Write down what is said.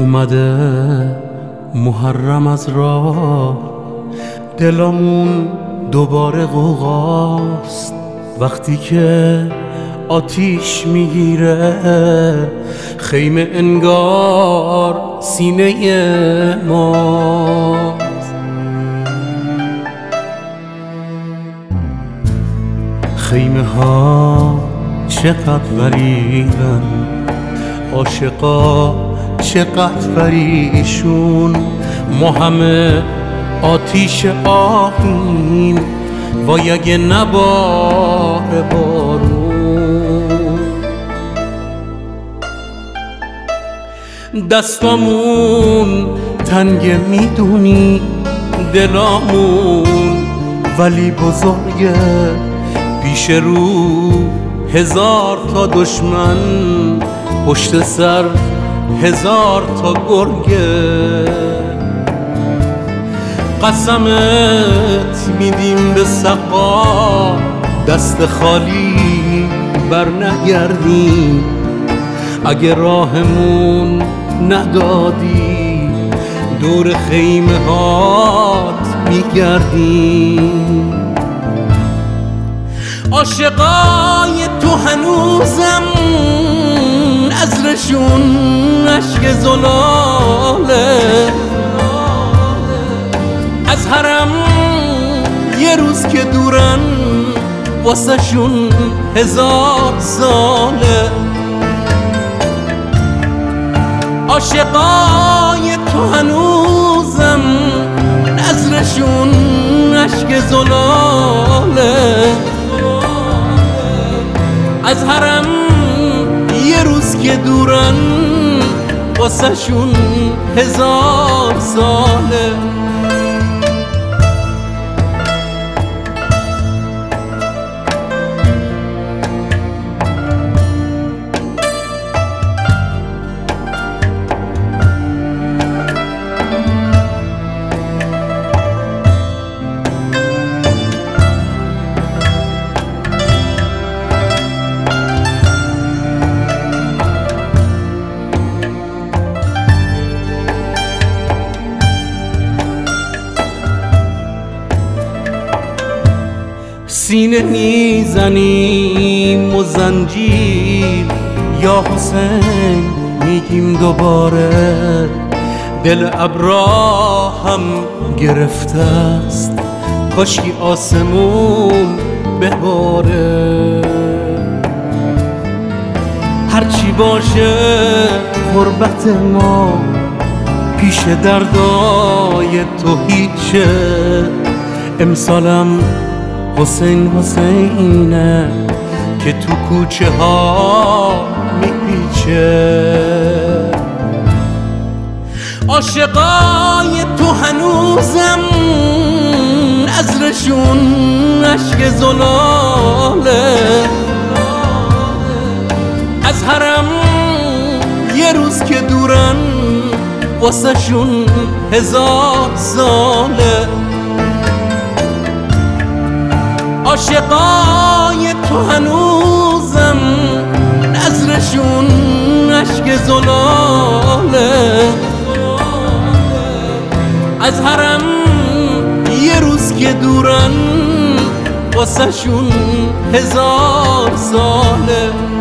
اومده محرم از راه، دلمون دوباره غوغاست وقتی که آتیش میگیره خیمه، انگار سینه ماست. خیمه ها چقدر غریبن، عاشقا چقدر پریشون، ما همه آتیش آهیم وای اگه نباره بارون. دستامون تنگه میدونی دلامون، ولی بزرگه پیش رو 1000 تا دشمن، پشت سر 1000 تا گرگه. قسمت میدیم به سقا دست خالی بر نگردیم، اگه راهمون ندادی دور خیمه هات میگردیم. عاشقای تو هنوزم عذرشون عشق زلاله، از حرم یه روز که دورن واسه شون 1000 ساله. عاشقای تو هنوزم نظرشون عشق زلاله، از حرم یه روز که دورن واسه شون 1000 ساله. سینه میزنیم و زنجیر یا حسین میگیم دوباره، دل ابراهیم گرفته است کاشکی آسمون بباره. هرچی باشه غربت ما پیش دردای تو هیچه، امسالم حسین حسینه که تو کوچه ها میپیچه. عاشقای تو هنوزم عذرشون عشق زلاله، از حرم یه روز که دورن واسه شون 1000 ساله. عاشقای تو هنوزم نظرشون عشق زلاله، از حرم یه روز که دورن واسه شون 1000 ساله.